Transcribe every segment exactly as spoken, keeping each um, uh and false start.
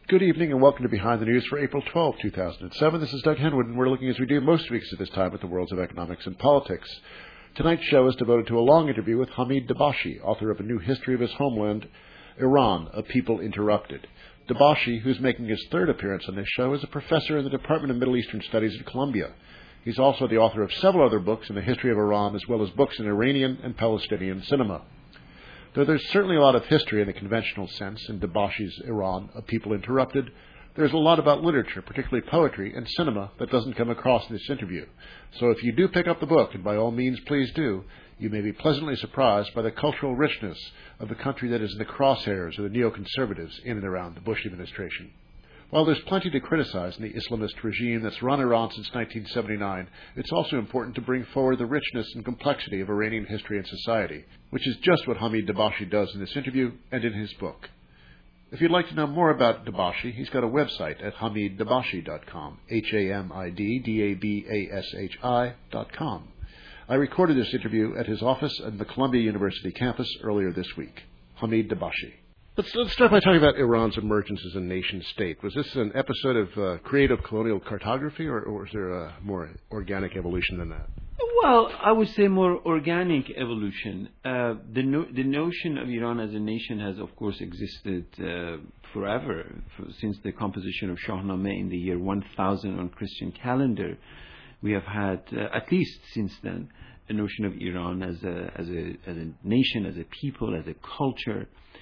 Good evening and welcome to Behind the News for April twelfth, two thousand seven. This is Doug Henwood, and we're looking, as we do most weeks at this time, at the worlds of economics and politics. Tonight's show is devoted to a long interview with Hamid Dabashi, author of A New History of His Homeland, Iran, A People Interrupted. Dabashi, who's making his third appearance on this show, is a professor in the Department of Middle Eastern Studies at Columbia. He's also the author of several other books in the history of Iran, as well as books in Iranian and Palestinian cinema. Though there's certainly a lot of history in the conventional sense in Dabashi's Iran, A People Interrupted, there's a lot about literature, particularly poetry and cinema, that doesn't come across in this interview. So if you do pick up the book, and by all means please do, you may be pleasantly surprised by the cultural richness of the country that is in the crosshairs of the neoconservatives in and around the Bush administration. While there's plenty to criticize in the Islamist regime that's run Iran since nineteen seventy-nine, it's also important to bring forward the richness and complexity of Iranian history and society, which is just what Hamid Dabashi does in this interview and in his book. If you'd like to know more about Dabashi, he's got a website at hamid dabashi dot com, H A M I D D A B A S H I dot com. I recorded this interview at his office at the Columbia University campus earlier this week. Hamid Dabashi. Let's, let's start by talking about Iran's emergence as a nation-state. Was this an episode of uh, creative colonial cartography, or, or was there a more organic evolution than that? Well, I would say more organic evolution. Uh, the, no, the notion of Iran as a nation has, of course, existed uh, forever, for, since the composition of Shahnameh in the year one thousand on Christian calendar. We have had, uh, at least since then, a notion of Iran as a, as a, as a nation, as a people, as a culture.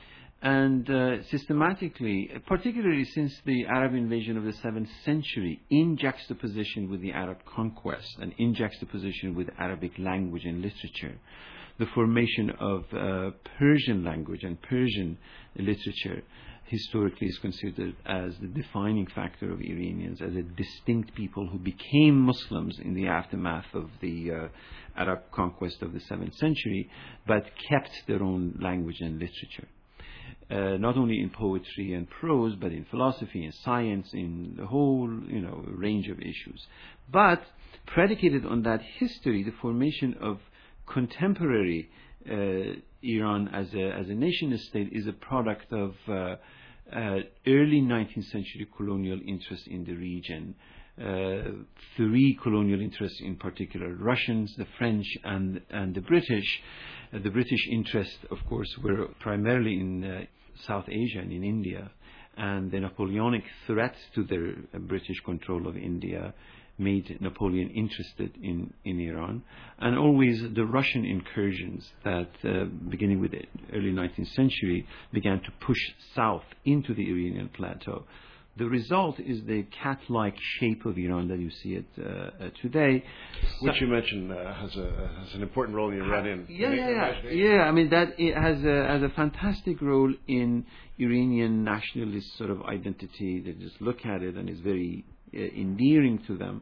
And uh, systematically, particularly since the Arab invasion of the seventh century, in juxtaposition with the Arab conquest and in juxtaposition with Arabic language and literature, the formation of uh, Persian language and Persian literature historically is considered as the defining factor of Iranians, as a distinct people who became Muslims in the aftermath of the uh, Arab conquest of the seventh century, but kept their own language and literature. Uh, not only in poetry and prose, but in philosophy and science, in the whole, you know, range of issues. But predicated on that history, the formation of contemporary uh, Iran as a as a nation-state is a product of uh, uh, early nineteenth century colonial interest in the region. Uh, three colonial interests in particular: Russians, the French, and and the British. Uh, the British interests, of course, were primarily in uh, South Asia and in India, and the Napoleonic threat to the uh, British control of India made Napoleon interested in, in Iran, and always the Russian incursions that, uh, beginning with the early nineteenth century, began to push south into the Iranian plateau. The result is the cat-like shape of Iran that you see it uh, uh, today. Which so, you mentioned uh, has, a, has an important role in Iranian. Yeah, yeah, yeah. Yeah, I mean, that it has a, has a fantastic role in Iranian nationalist sort of identity. They just look at it and it's very uh, endearing to them.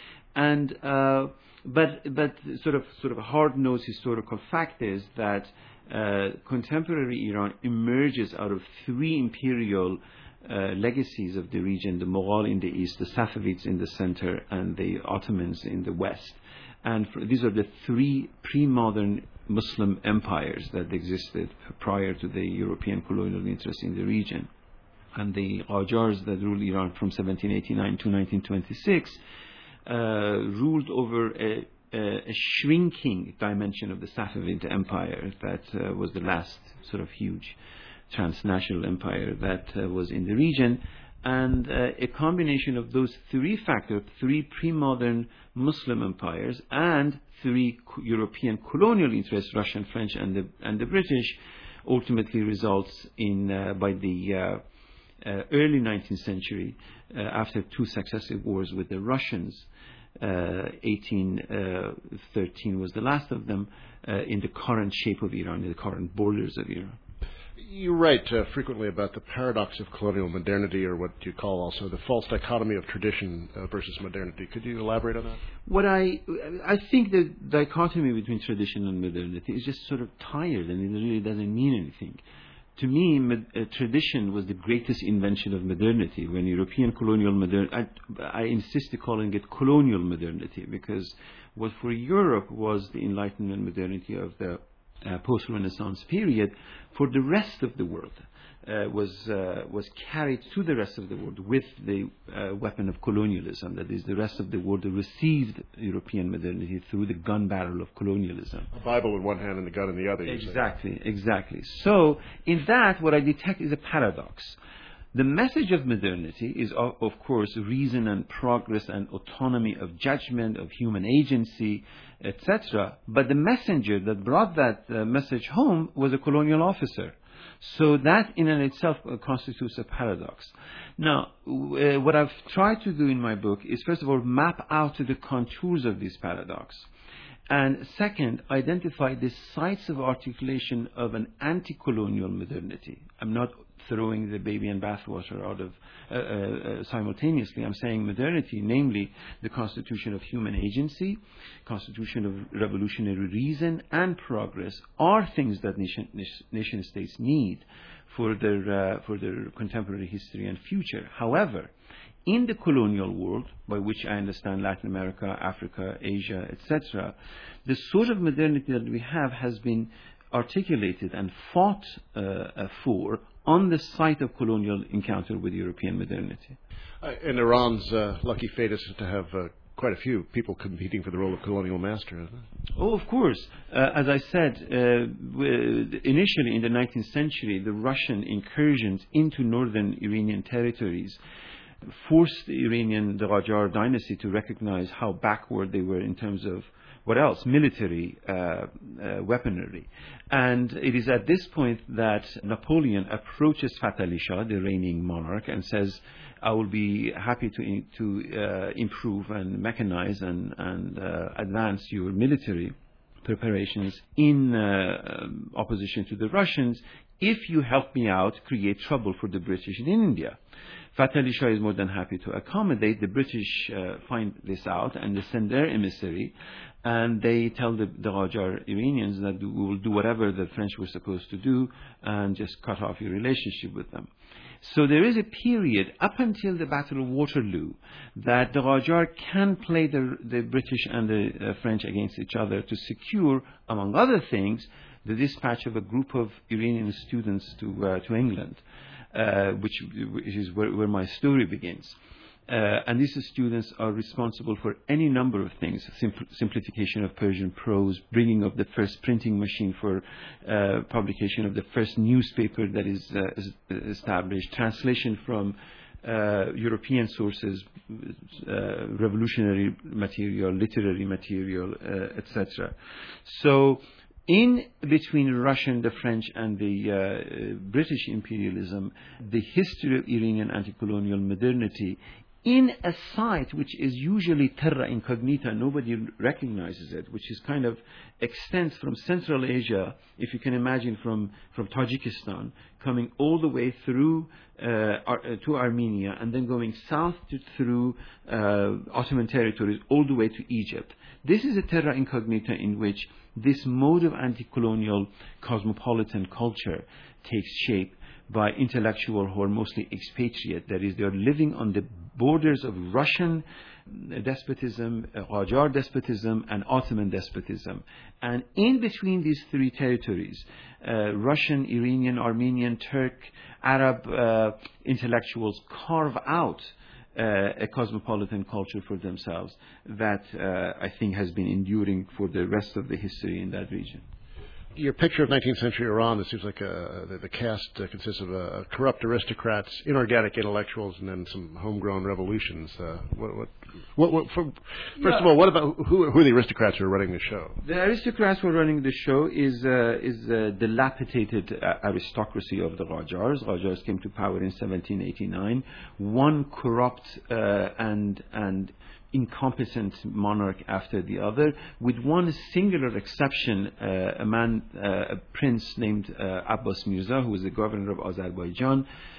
And uh, but but sort of sort of hard-nosed historical fact is that uh, contemporary Iran emerges out of three imperial Uh, legacies of the region: the Mughal in the east, the Safavids in the center, and the Ottomans in the west. And for, these are the three pre-modern Muslim empires that existed prior to the European colonial interest in the region. And the Qajars that ruled Iran from seventeen eighty-nine to nineteen twenty-six uh, ruled over a, a, a shrinking dimension of the Safavid empire that uh, was the last sort of huge transnational empire that uh, was in the region. And uh, a combination of those three factors, three pre-modern Muslim empires and three co- European colonial interests, Russian, French, and the and the British, ultimately results in uh, by the uh, uh, early nineteenth century, uh, after two successive wars with the Russians, uh, eighteen thirteen was the last of them, uh, in the current shape of Iran, in the current borders of Iran. You write uh, frequently about the paradox of colonial modernity, or what you call also the false dichotomy of tradition uh, versus modernity. Could you elaborate on that? What I I think the dichotomy between tradition and modernity is just sort of tired, and it really doesn't mean anything. To me, med- uh, tradition was the greatest invention of modernity. When European colonial modernity, I, I insist to calling it colonial modernity, because what for Europe was the Enlightenment modernity of the uh, post-Renaissance period for the rest of the world. Uh, was uh, was carried to the rest of the world with the uh, weapon of colonialism. That is, the rest of the world received European modernity through the gun barrel of colonialism. A Bible in one hand and the gun in the other. Exactly, exactly. So, in that, what I detect is a paradox. The message of modernity is, of, of course, reason and progress and autonomy of judgment, of human agency, et cetera. But the messenger that brought that uh, message home was a colonial officer. So that in and itself uh, constitutes a paradox. Now, uh, what I've tried to do in my book is, first of all, map out the contours of this paradox. And second, identify the sites of articulation of an anti-colonial modernity. I'm not throwing the baby and bathwater out of uh, uh, simultaneously. I'm saying modernity, namely the constitution of human agency, constitution of revolutionary reason, and progress, are things that nation, nation states need for their uh, for their contemporary history and future. However, in the colonial world, by which I understand Latin America, Africa, Asia, et cetera, the sort of modernity that we have has been articulated and fought uh, for on the site of colonial encounter with European modernity. Uh, and Iran's uh, lucky fate is to have uh, quite a few people competing for the role of colonial master, isn't it? Oh, of course. Uh, as I said, uh, initially in the nineteenth century, the Russian incursions into northern Iranian territories forced the Iranian the Qajar dynasty to recognize how backward they were in terms of what else? Military uh, uh, weaponry. And it is at this point that Napoleon approaches Fath Ali Shah, the reigning monarch, and says, I will be happy to, to uh, improve and mechanize and, and uh, advance your military preparations in uh, opposition to the Russians if you help me out create trouble for the British in India. Fath Ali Shah is more than happy to accommodate. The British uh, find this out and they send their emissary, and they tell the, the Qajar Iranians that we will do whatever the French were supposed to do and just cut off your relationship with them. So there is a period up until the Battle of Waterloo that the Qajar can play the, the British and the uh, French against each other to secure, among other things, the dispatch of a group of Iranian students to uh, to England. Uh, which, which is where, where my story begins. Uh, and these students are responsible for any number of things: Simpl- simplification of Persian prose, bringing of the first printing machine for uh, publication of the first newspaper that is, uh, is established, translation from uh, European sources, uh, revolutionary material, literary material, uh, et cetera. So, in between Russian, the French, and the uh, British imperialism, the history of Iranian anti-colonial modernity, in a site which is usually terra incognita, nobody recognizes it, which is kind of extends from Central Asia, if you can imagine, from, from Tajikistan, coming all the way through uh, Ar- to Armenia, and then going south to, through uh, Ottoman territories, all the way to Egypt. This is a terra incognita in which this mode of anti-colonial cosmopolitan culture takes shape by intellectuals who are mostly expatriate. That is, they are living on the borders of Russian despotism, Qajar despotism, and Ottoman despotism. And in between these three territories, uh, Russian, Iranian, Armenian, Turk, Arab uh, intellectuals carve out Uh, a cosmopolitan culture for themselves that uh, I think has been enduring for the rest of the history in that region. Your picture of nineteenth century Iran, it seems like a, the, the cast uh, consists of uh, corrupt aristocrats, inorganic intellectuals, and then some homegrown revolutions. Uh, what, what, what, what, for, first yeah. of all, what about who, who are the aristocrats who are running the show? The aristocrats who are running the show is uh, is the dilapidated uh, aristocracy of the Qajars. Qajars came to power in seventeen eighty-nine. One corrupt uh, and and incompetent monarch after the other, with one singular exception, uh, a man, uh, a prince named uh, Abbas Mirza, who was the governor of Azerbaijan,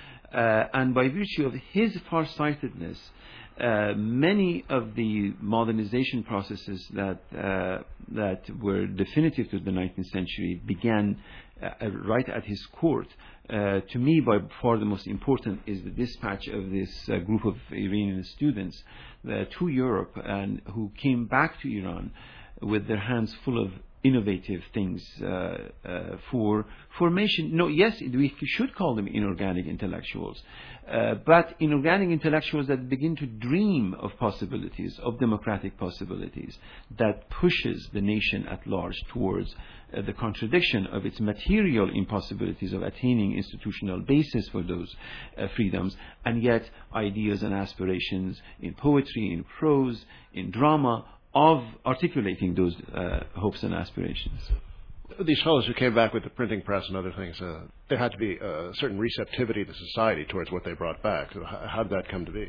uh, and by virtue of his farsightedness, uh, many of the modernization processes that uh, that were definitive to the nineteenth century began uh, right at his court. Uh, to me, by far the most important is the dispatch of this uh, group of Iranian students uh, to Europe, and who came back to Iran with their hands full of innovative things uh, uh, for formation. No, yes, we should call them inorganic intellectuals, uh, but inorganic intellectuals that begin to dream of possibilities, of democratic possibilities, that pushes the nation at large towards uh, the contradiction of its material impossibilities of attaining institutional basis for those uh, freedoms, and yet ideas and aspirations in poetry, in prose, in drama, of articulating those uh, hopes and aspirations. These fellows who came back with the printing press and other things, uh, there had to be a certain receptivity to society towards what they brought back. So how, how did that come to be?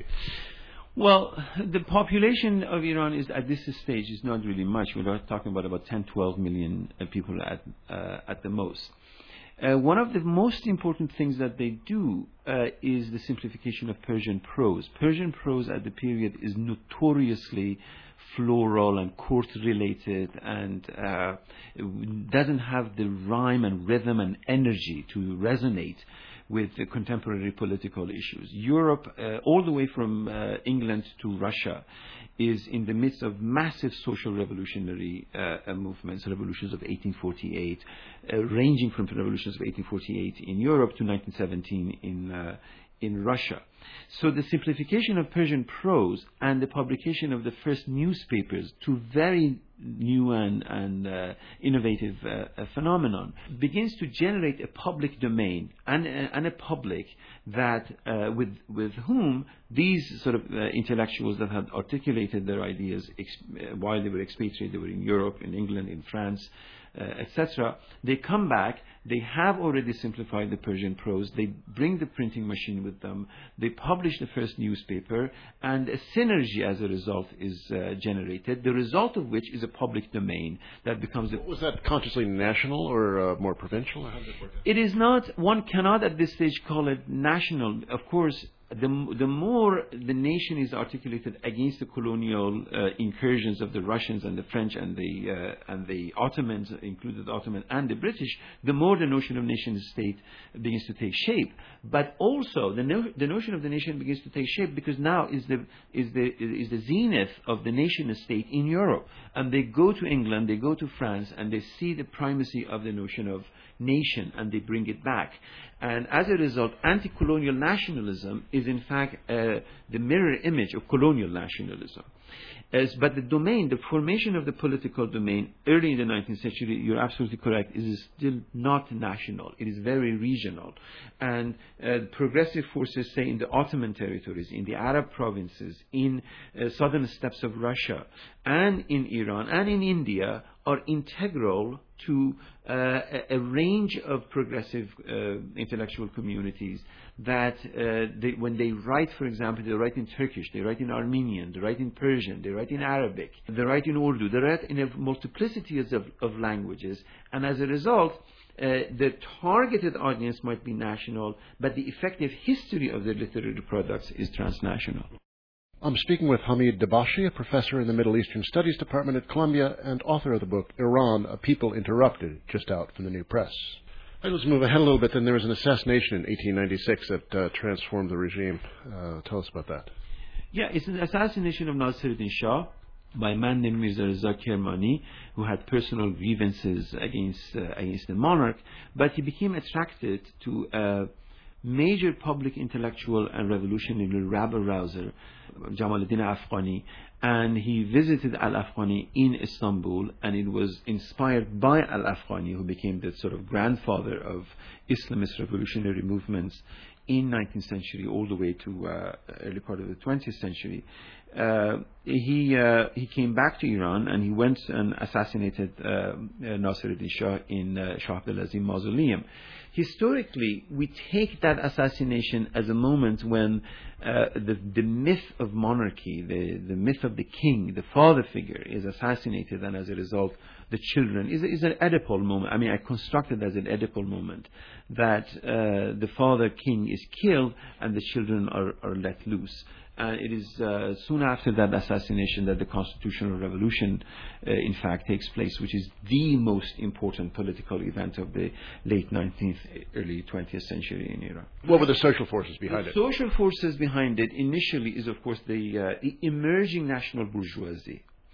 Well, the population of Iran is at this stage is not really much. We're talking about about ten, twelve million uh, people at uh, at the most. Uh, one of the most important things that they do uh, is the simplification of Persian prose. Persian prose at the period is notoriously floral and court-related, and uh, doesn't have the rhyme and rhythm and energy to resonate with the contemporary political issues. Europe, uh, all the way from uh, England to Russia, is in the midst of massive social revolutionary uh, movements, revolutions of eighteen forty-eight, uh, ranging from the revolutions of eighteen forty-eight in Europe to nineteen seventeen in uh, in Russia. So the simplification of Persian prose and the publication of the first newspapers, two very new and, and uh, innovative uh, phenomenon, begins to generate a public domain and, and a public that uh, with with whom these sort of uh, intellectuals that had articulated their ideas exp- while they were expatriated, they were in Europe, in England, in France, uh, et cetera. They come back. They have already simplified the Persian prose. They bring the printing machine with them. They publish the first newspaper, and a synergy as a result is uh, generated, the result of which is a public domain that becomes... A Was that consciously national or uh, more provincial? How did it work out? It is not, one cannot at this stage call it national. Of course, the, the more the nation is articulated against the colonial uh, incursions of the Russians and the French and the uh, and the Ottomans, included the Ottoman and the British, the more the notion of nation-state begins to take shape. But also the no, the notion of the nation begins to take shape because now is the is the is the zenith of the nation-state in Europe, and they go to England, they go to France, and they see the primacy of the notion of nation, and they bring it back. And as a result, anti-colonial nationalism is in fact uh, the mirror image of colonial nationalism. As, but the domain, the formation of the political domain early in the nineteenth century, you're absolutely correct, is still not national. It is very regional. And uh, progressive forces, say, in the Ottoman territories, in the Arab provinces, in uh, southern steppes of Russia, and in Iran, and in India, are integral to uh, a, a range of progressive uh, intellectual communities that uh, they, when they write, for example, they write in Turkish, they write in Armenian, they write in Persian, they write in Arabic, they write in Urdu, they write in a multiplicity of, of languages, and as a result, uh, the targeted audience might be national, but the effective history of their literary products is transnational. I'm speaking with Hamid Dabashi, a professor in the Middle Eastern Studies Department at Columbia and author of the book Iran, A People Interrupted, just out from the New Press. Right, let's move ahead a little bit. Then there was an assassination in eighteen ninety-six that uh, transformed the regime. Uh, tell us about that. Yeah, it's an assassination of Nasiruddin Shah by a man named Mirza Reza Kermani, who had personal grievances against uh, against the monarch, but he became attracted to a major public intellectual and revolutionary rabble-rouser, Jamaluddin Afghani, and he visited Al-Afghani in Istanbul, and it was inspired by Al-Afghani, who became the sort of grandfather of Islamist revolutionary movements in nineteenth century all the way to uh, early part of the twentieth century. Uh, he uh, he came back to Iran and he went and assassinated uh, Nasiruddin Shah in uh, Shah Abdul-Azim Mausoleum. Historically, we take that assassination as a moment when uh, the, the myth of monarchy, the, the myth of the king, the father figure, is assassinated, and as a result, the children is, is an Oedipal moment. I mean, I constructed as an Oedipal moment that uh, the father king is killed and the children are, are let loose. And it is uh, soon after that assassination that the constitutional revolution, uh, in fact, takes place, which is the most important political event of the late nineteenth, early twentieth century in Iran. What were the social forces behind the it? Social forces behind it initially is, of course, the, uh, the emerging national bourgeoisie.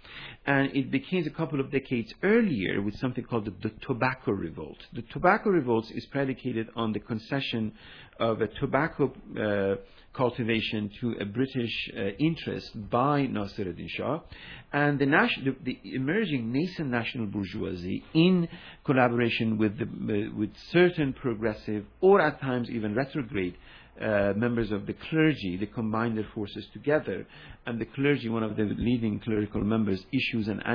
And it became a couple of decades earlier with something called the, the Tobacco Revolt. The Tobacco Revolt is predicated on the concession of a tobacco uh, cultivation to a British uh, interest by Nasiruddin Shah, and the, nation, the, the emerging nascent national bourgeoisie, in collaboration with the, uh, with certain progressive or at times even retrograde uh, members of the clergy. They combine their forces together, and the clergy, one of the leading clerical members, issues an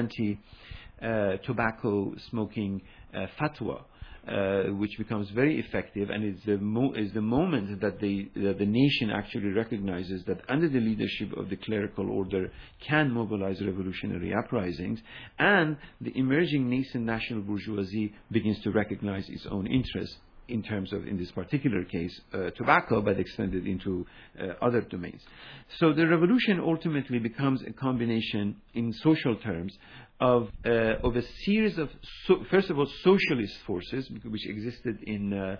anti-tobacco uh, smoking uh, fatwa. Uh, which becomes very effective, and is the, mo- is the moment that the, that the nation actually recognizes that under the leadership of the clerical order can mobilize revolutionary uprisings, and the emerging nascent national bourgeoisie begins to recognize its own interests in terms of, in this particular case, uh, tobacco, but extended into uh, other domains. So the revolution ultimately becomes a combination, in social terms, of uh, of a series of, so, first of all, socialist forces, which existed in uh,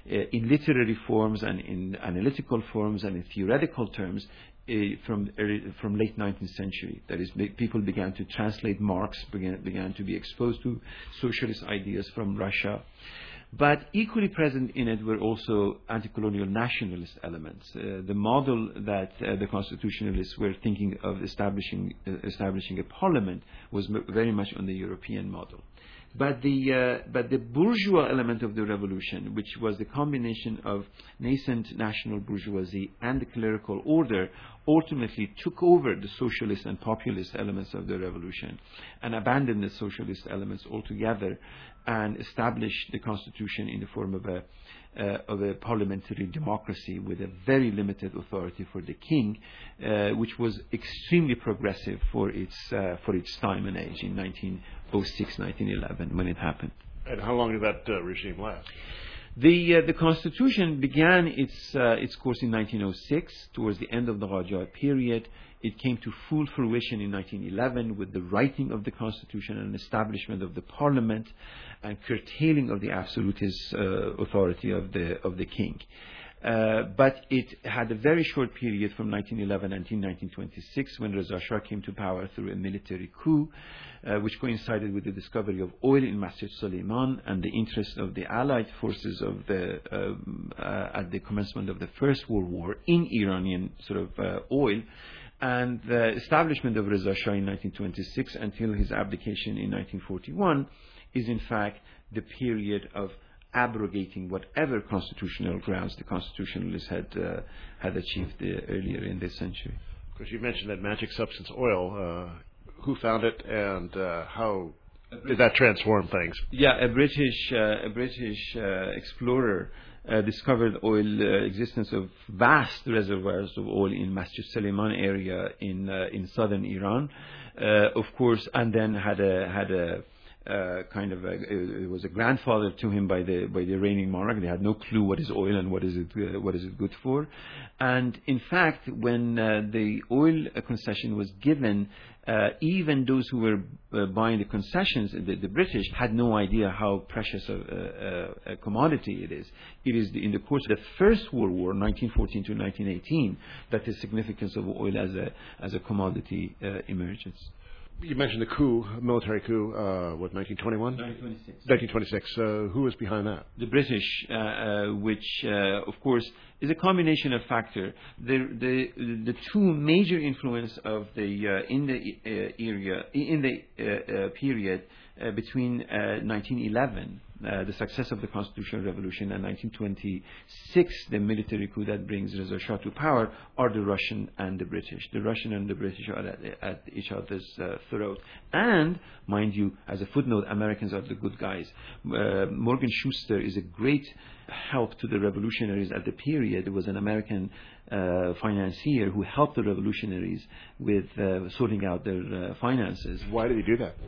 in literary forms and in analytical forms and in theoretical terms uh, from early, from late nineteenth century. That is, people began to translate Marx, began began to be exposed to socialist ideas from Russia. But equally present in it were also anti-colonial nationalist elements. Uh, the model that uh, the constitutionalists were thinking of establishing uh, establishing a parliament was m- very much on the European model. But the uh, but the bourgeois element of the revolution, which was the combination of nascent national bourgeoisie and the clerical order, ultimately took over the socialist and populist elements of the revolution and abandoned the socialist elements altogether, and established the constitution in the form of a uh, of a parliamentary democracy with a very limited authority for the king, uh, which was extremely progressive for its uh, for its time and age in nineteen oh six, nineteen eleven when it happened. And how long did that uh, regime last? The uh, the constitution began its uh, its course in nineteen oh six, towards the end of the Qajar period. It came to full fruition in nineteen eleven with the writing of the constitution and establishment of the parliament, and curtailing of the absolutist uh, authority of the of the king. Uh, but it had a very short period from nineteen eleven until nineteen twenty-six, when Reza Shah came to power through a military coup, uh, which coincided with the discovery of oil in Masjid Suleiman and the interest of the Allied forces of the um, uh, at the commencement of the First World War in Iranian sort of uh, oil. And the establishment of Reza Shah in nineteen twenty-six until his abdication in nineteen forty-one is in fact the period of abrogating whatever constitutional grounds the constitutionalists had uh, had achieved uh, earlier in this century. Of course, you mentioned that magic substance, oil. Uh, who found it, and uh, how did that transform things? Yeah, a British uh, a British uh, explorer uh, discovered oil uh, existence of vast reservoirs of oil in Masjid Suleiman area in uh, in southern Iran, uh, of course, and then had a had a Uh, kind of a, it was a grandfather to him by the by the reigning monarch. They had no clue what is oil and what is it uh, what is it good for. And in fact, when uh, the oil concession was given, uh, even those who were uh, buying the concessions, the, the British, had no idea how precious a, a, a commodity it is. It is the, in the course of the First World War, nineteen fourteen to nineteen eighteen, that the significance of oil as a as a commodity uh, emerges. You mentioned the coup, military coup, uh, what, nineteen twenty-one? nineteen twenty-six. nineteen twenty-six. Uh, who was behind that? The British, uh, uh, which, uh, of course, is a combination of factors. The, the the two major influence of the uh, in the uh, area in the uh, uh, period uh, between uh, nineteen eleven, uh, the success of the constitutional revolution, and nineteen twenty-six, the military coup that brings Reza Shah to power, are the Russian and the British. The Russian and the British are at, at each other's uh, throat. And, mind you, as a footnote, Americans are the good guys. Uh, Morgan Schuster is a great help to the revolutionaries at the period. It was an American uh, financier who helped the revolutionaries with uh, sorting out their uh, finances. Why did he do that?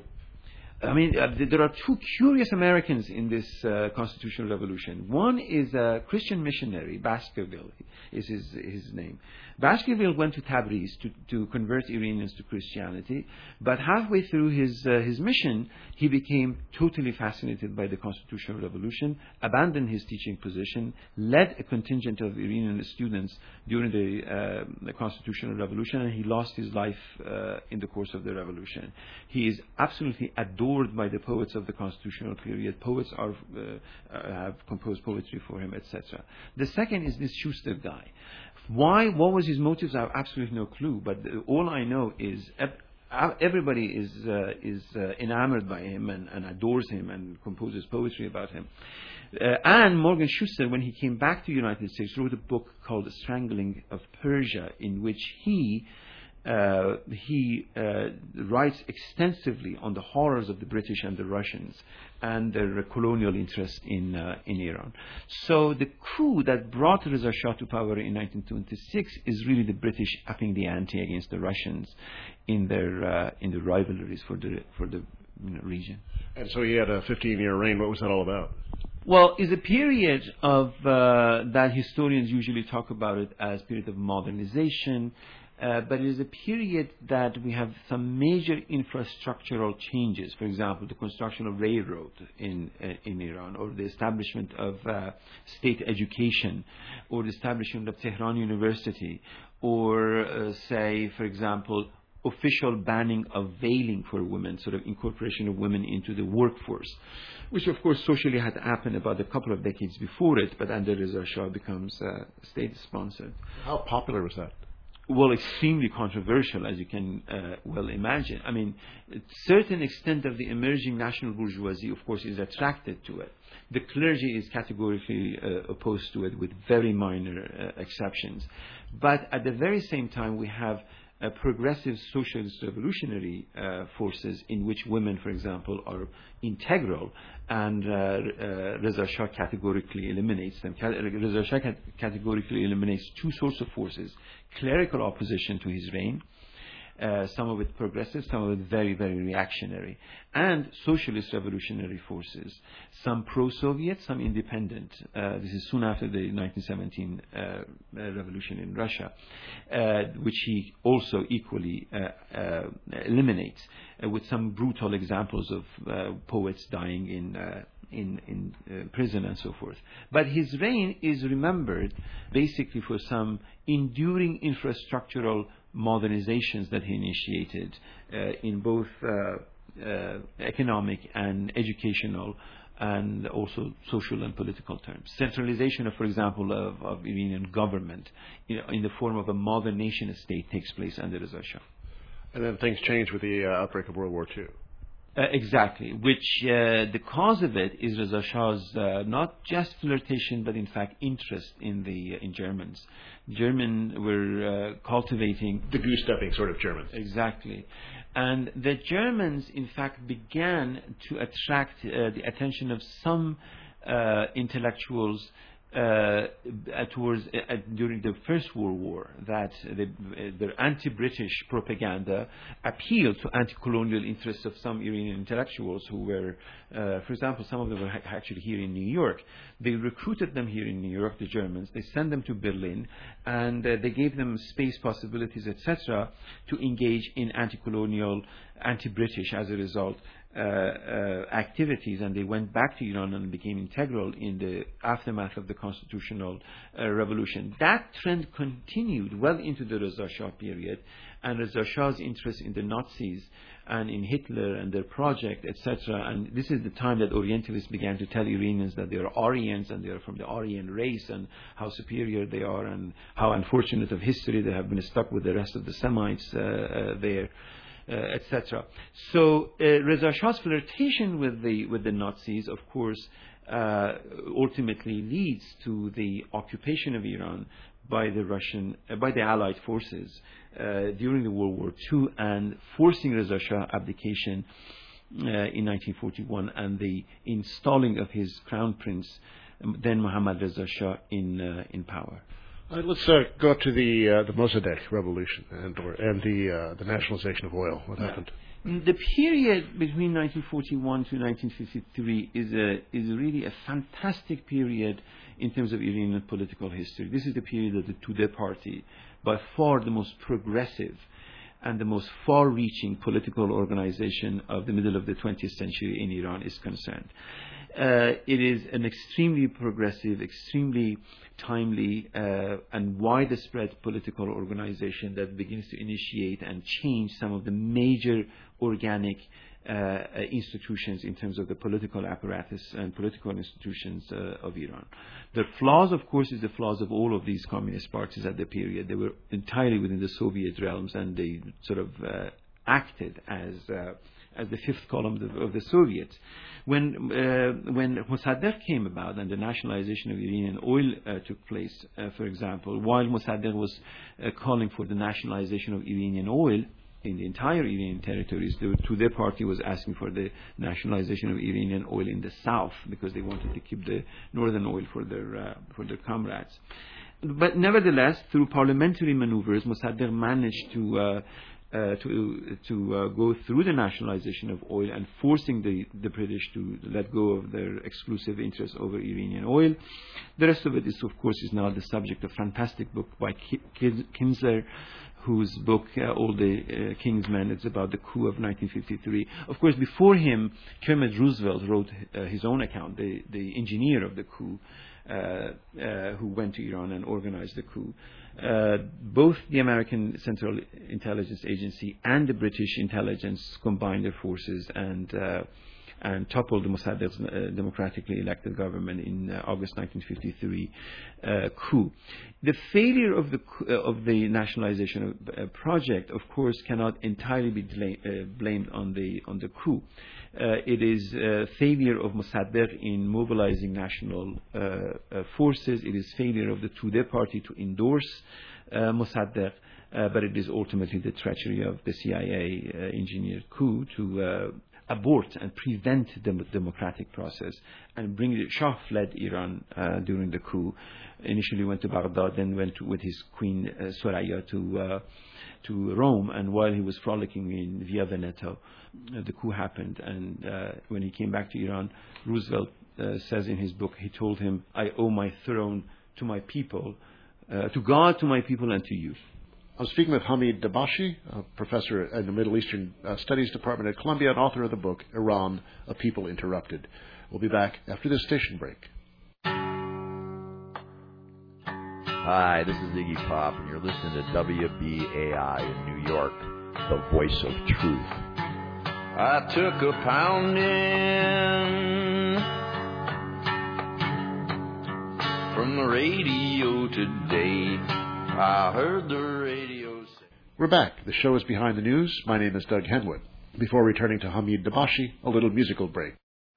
I mean, uh, there are two curious Americans in this uh, constitutional revolution. One is a Christian missionary, Baskerville. is his his name. Baskerville went to Tabriz to, to convert Iranians to Christianity, but halfway through his uh, his mission, he became totally fascinated by the Constitutional Revolution, abandoned his teaching position, led a contingent of Iranian students during the, uh, the Constitutional Revolution, and he lost his life uh, in the course of the revolution. He is absolutely adored by the poets of the constitutional period. Poets are uh, have composed poetry for him, et cetera. The second is this Schuster guy. Why? What was his motives? I have absolutely no clue. But all I know is everybody is uh, is uh, enamored by him and, and adores him and composes poetry about him. Uh, and Morgan Schuster, when he came back to the United States, wrote a book called The Strangling of Persia, in which he uh, he uh, writes extensively on the horrors of the British and the Russians and their colonial interest in uh, in Iran. So the coup that brought Reza Shah to power in nineteen twenty-six is really the British upping the ante against the Russians in their uh, in the rivalries for the for the you know, region. And so he had a fifteen-year reign. What was that all about? Well, it's a period of uh, that historians usually talk about it as period of modernization. Uh, but it is a period that we have some major infrastructural changes. For example, the construction of railroad in uh, in Iran, or the establishment of uh, state education, or the establishment of Tehran University, or uh, say, for example, official banning of veiling for women, sort of incorporation of women into the workforce, which of course socially had happened about a couple of decades before it, but under Reza Shah becomes uh, state-sponsored. How popular was that? Well, extremely controversial, as you can uh, well imagine. I mean, a certain extent of the emerging national bourgeoisie, of course, is attracted to it. The clergy is categorically uh, opposed to it, with very minor uh, exceptions. But at the very same time, we have uh, progressive socialist revolutionary uh, forces in which women, for example, are integral, and uh, uh, Reza Shah categorically eliminates them. Reza Shah categorically eliminates two sorts of forces: clerical opposition to his reign, uh, some of it progressive, some of it very, very reactionary, and socialist revolutionary forces, some pro-Soviet, some independent. Uh, this is soon after the nineteen seventeen uh, revolution in Russia, uh, which he also equally uh, uh, eliminates, uh, with some brutal examples of uh, poets dying in uh, in, in uh, prison and so forth. But his reign is remembered basically for some enduring infrastructural modernizations that he initiated uh, in both uh, uh, economic and educational and also social and political terms. Centralization of, for example, of, of Iranian government you know, in the form of a modern nation state takes place under Reza Shah. And then things change with the uh, outbreak of World War Two. Uh, exactly, which uh, the cause of it is Reza Shah's uh, not just flirtation, but in fact interest in the uh, in Germans. Germans were uh, cultivating the goose-stepping sort of Germans. Exactly, and the Germans, in fact, began to attract uh, the attention of some uh, intellectuals Uh, towards uh, during the First World War, that the, uh, their anti-British propaganda appealed to anti-colonial interests of some Iranian intellectuals who were, uh, for example, some of them were ha- actually here in New York. They recruited them here in New York, the Germans. They sent them to Berlin, and uh, they gave them space possibilities, et cetera, to engage in anti-colonial, anti-British, as a result, Uh, uh, activities, and they went back to Iran and became integral in the aftermath of the constitutional uh, revolution. That trend continued well into the Reza Shah period, and Reza Shah's interest in the Nazis and in Hitler and their project, et cetera. And this is the time that Orientalists began to tell Iranians that they are Aryans and they are from the Aryan race and how superior they are, and how unfortunate of history they have been stuck with the rest of the Semites uh, uh, there. Uh, et cetera. So uh, Reza Shah's flirtation with the with the Nazis, of course, uh, ultimately leads to the occupation of Iran by the Russian uh, by the Allied forces uh, during the World War Two, and forcing Reza Shah abdication uh, in nineteen forty-one, and the installing of his crown prince, then Mohammad Reza Shah, in uh, in power. All right, let's uh, go up to the uh, the Mossadegh revolution and or, and the uh, the nationalization of oil. What happened? The period between nineteen forty-one to nineteen fifty-three is a is really a fantastic period in terms of Iranian political history. This is the period of the Tudeh party, by far the most progressive and the most far-reaching political organization of the middle of the twentieth century in Iran is concerned. Uh, it is an extremely progressive, extremely timely uh, and widespread political organization that begins to initiate and change some of the major organic uh, uh, institutions in terms of the political apparatus and political institutions uh, of Iran. The flaws, of course, is the flaws of all of these communist parties at the period. They were entirely within the Soviet realms, and they sort of uh, acted as uh, as the fifth column of the, of the Soviets. When uh, when Mossadegh came about and the nationalization of Iranian oil uh, took place, uh, for example, while Mossadegh was uh, calling for the nationalization of Iranian oil in the entire Iranian territories, the Tudeh party was asking for the nationalization of Iranian oil in the south because they wanted to keep the northern oil for their uh, for their comrades. But nevertheless, through parliamentary maneuvers, Mossadegh managed to uh, Uh, to to uh, go through the nationalization of oil and forcing the, the British to let go of their exclusive interest over Iranian oil. The rest of it is, of course, is now the subject of a fantastic book by Kinzer, whose book, uh, All the uh, King's Men, it's about the coup of nineteen fifty-three. Of course, before him, Kermit Roosevelt wrote uh, his own account, the, the engineer of the coup, uh, uh, who went to Iran and organized the coup. Uh, both the American Central Intelligence Agency and the British intelligence combined their forces and uh, and toppled the Mossadegh's uh, democratically elected government in uh, August nineteen fifty-three uh, coup. The failure of the uh, of the nationalization of, uh, project, of course, cannot entirely be bla- uh, blamed on the on the coup. Uh, it is uh, failure of Mossadegh in mobilizing national uh, uh, forces. It is failure of the Tudeh party to endorse uh, Mossadegh, uh, but it is ultimately the treachery of the C I A uh, engineered coup to uh, abort and prevent the democratic process and bring the Shah fled Iran uh, during the coup. Initially went to Baghdad, then went to, with his queen uh, Soraya to uh, to Rome, and while he was frolicking in Via Veneto, uh, the coup happened. And uh, when he came back to Iran, Roosevelt uh, says in his book, he told him, "I owe my throne to my people, uh, to God, to my people, and to you." I'm speaking with Hamid Dabashi, a professor in the Middle Eastern uh, Studies Department at Columbia and author of the book, Iran, A People Interrupted. We'll be back after this station break. Hi, this is Iggy Pop, and you're listening to W B A I in New York, the voice of truth. I took a pounding from the radio today. I heard the radio say... We're back. The show is Behind the News. My name is Doug Henwood. Before returning to Hamid Dabashi, a little musical break.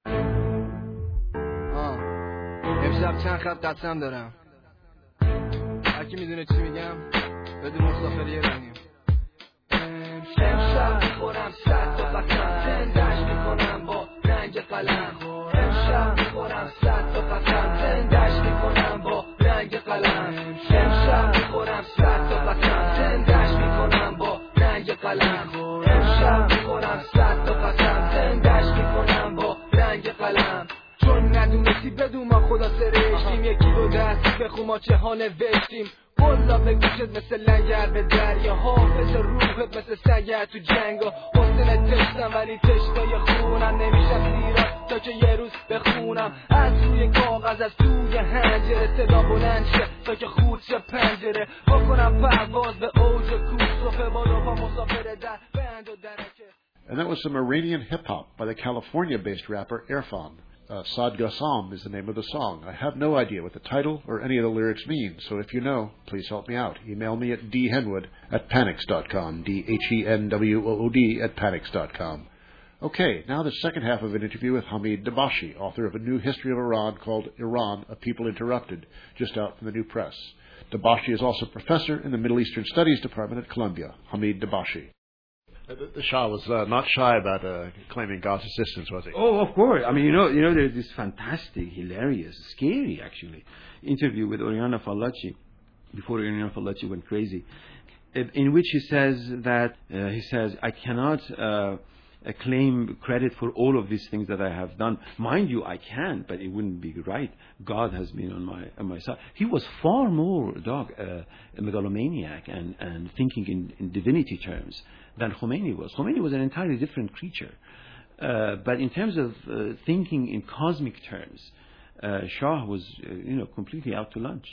امشب چند خط قسم دارم. هرکی میدونه چی میگم بدون مسافری رنگیم. امشب میخورم صد تا قسم زندش میکنم با رنگ قلم. امشب میخورم صد تا قسم زندش میکنم با رنگ قلم. امشب میخورم صد تا قسم زندش میکنم با رنگ قلم. امشب میخورم صد تا قسم زندش میکنم با رنگ قلم. چون ندونستی بدون ما خدا سرشتیم، یکی دو دستی بخون ما چه ها نوشتیم. بلا به گوشت مثل لنگر به دریا، حافظ روحت مثل سنگر تو جنگا. حسن تشتم ولی تشتای خونم نمیشم زیرا تا که یه روز بخونم. از روی کاغذ از توی هنجره صدا بلند شه تا که خود شه پنجره. بکنم پرواز به اوج کوه صفه با روپا مسافر در بند و درکه. And that was some Iranian hip-hop by the California-based rapper Irfan. Uh, Sad Gassam is the name of the song. I have no idea what the title or any of the lyrics mean, so if you know, please help me out. Email me at dhenwood at panics dot com, D H E N W O O D at panics dot com. Okay, now the second half of an interview with Hamid Dabashi, author of a new history of Iran called Iran, A People Interrupted, just out from the New Press. Dabashi is also professor in the Middle Eastern Studies Department at Columbia. Hamid Dabashi. The, the Shah was uh, not shy about uh, claiming God's assistance, was he? Oh, of course. I mean, you know, you know, there's this fantastic, hilarious, scary, actually, interview with Oriana Fallaci before Oriana Fallaci went crazy, in which he says that uh, he says, I cannot uh, uh, claim credit for all of these things that I have done. Mind you, I can, but it wouldn't be right. God has been on my on my side. He was far more, dog, uh, a megalomaniac and, and thinking in, in divinity terms than Khomeini was. Khomeini was an entirely different creature. Uh, but in terms of uh, thinking in cosmic terms, uh, Shah was, uh, you know, completely out to lunch.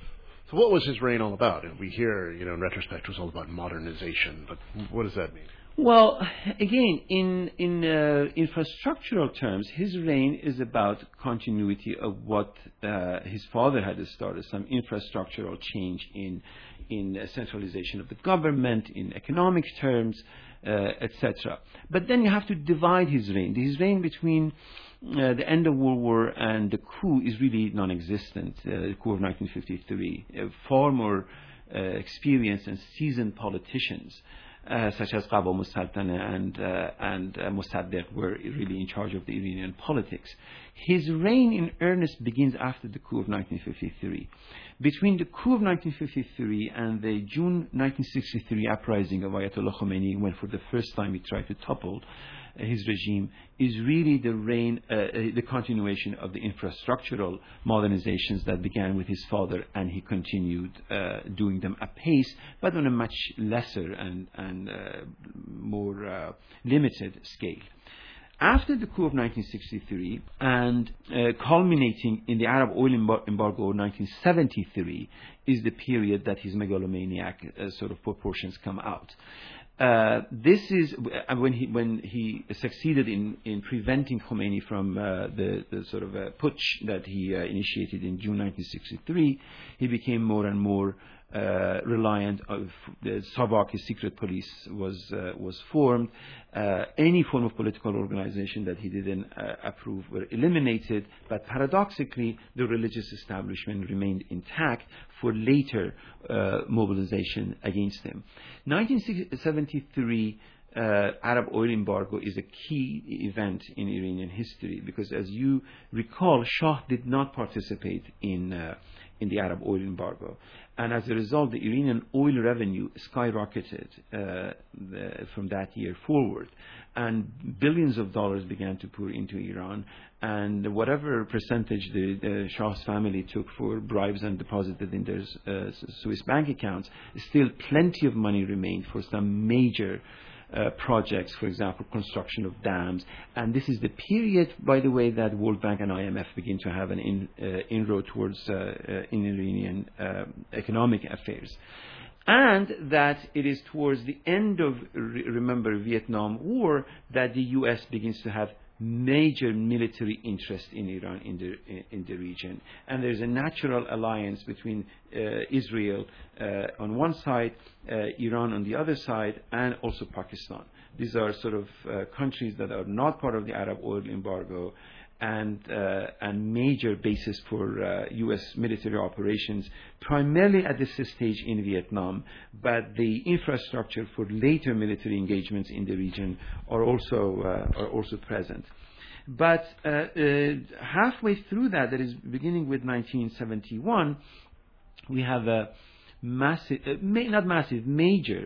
So what was his reign all about? We hear, you know, in retrospect, it was all about modernization, but what does that mean? Well, again, in in uh, infrastructural terms, his reign is about continuity of what uh, his father had started, some infrastructural change in in uh, centralization of the government, in economic terms, uh, et cetera. But then you have to divide his reign. His reign between uh, the end of World War and the coup is really non-existent. Uh, the coup of nineteen fifty-three, uh, far more uh, experienced and seasoned politicians, Uh, such as Qaboos Mustaltana and uh, and uh, Mossadegh, were really in charge of the Iranian politics. His reign in earnest begins after the coup of nineteen fifty-three. Between the coup of nineteen fifty-three and the June nineteen sixty-three uprising of Ayatollah Khomeini, when for the first time he tried to topple uh, his regime, is really the reign, uh, uh, the continuation of the infrastructural modernizations that began with his father, and he continued uh, doing them apace, but on a much lesser and, and uh, more uh, limited scale. After the coup of nineteen sixty-three and uh, culminating in the Arab oil embargo of nineteen seventy-three is the period that his megalomaniac uh, sort of proportions come out. Uh, this is uh, when he when he succeeded in, in preventing Khomeini from uh, the, the sort of uh, putsch that he uh, initiated in June nineteen sixty-three. He became more and more uh, reliant on the Savak, his secret police, was uh, was formed. Uh, any form of political organization that he didn't uh, approve were eliminated. But paradoxically, the religious establishment remained intact for later uh, mobilization against him. nineteen seventy-three uh, Arab oil embargo is a key event in Iranian history because, as you recall, Shah did not participate in uh, in the Arab oil embargo, and as a result, the Iranian oil revenue skyrocketed uh, the, from that year forward, and billions of dollars began to pour into Iran. And whatever percentage the, the Shah's family took for bribes and deposited in their uh, Swiss bank accounts, still plenty of money remained for some major Uh, projects, for example, construction of dams. And this is the period, by the way, that World Bank and I M F begin to have an in, uh, inroad towards uh, uh, in Iranian uh, economic affairs. And that it is towards the end of, re- remember, Vietnam War, that the U S begins to have major military interest in Iran in the in the region, and there's a natural alliance between uh, Israel uh, on one side, uh, Iran on the other side, and also Pakistan. These are sort of uh, countries that are not part of the Arab oil embargo, and uh, and major basis for uh, U S military operations, primarily at this stage in Vietnam, but the infrastructure for later military engagements in the region are also uh, are also present. But uh, uh, halfway through that, that is beginning with nineteen seventy-one, we have a massive, uh, ma- not massive, major,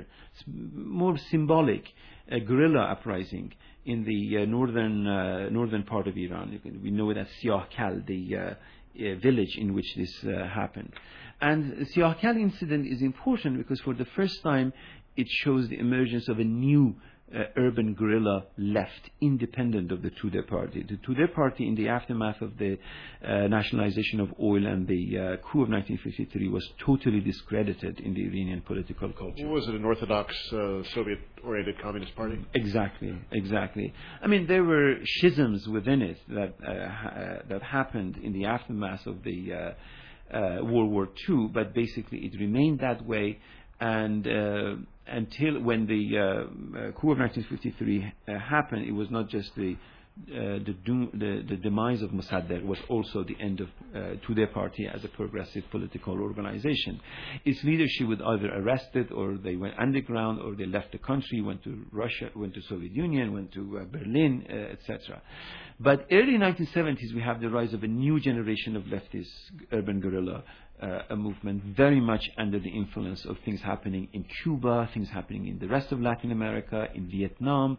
more symbolic uh, guerrilla uprising in the uh, northern uh, northern part of Iran. We know it as Siyah Kal, the uh, uh, village in which this uh, happened. And the Siyah Kal incident is important because for the first time it shows the emergence of a new uh, urban guerrilla left, independent of the Tudeh party. The Tudeh party, in the aftermath of the uh, nationalization of oil and the uh, coup of nineteen fifty-three, was totally discredited in the Iranian political culture. Was it an orthodox uh, Soviet-oriented communist party? Exactly, exactly. I mean, there were schisms within it that uh, ha- that happened in the aftermath of the uh, uh, World War Two, but basically it remained that way. And uh, until when the uh, uh, coup of nineteen fifty-three uh, happened, it was not just the uh, the, doom, the the demise of Mossadegh, was also the end of uh, Tudeh party as a progressive political organization. Its leadership was either arrested, or they went underground, or they left the country, went to Russia, went to Soviet Union, went to uh, Berlin, uh, et cetera. But early nineteen seventies, we have the rise of a new generation of leftist urban guerrilla Uh, a movement very much under the influence of things happening in Cuba, things happening in the rest of Latin America, in Vietnam,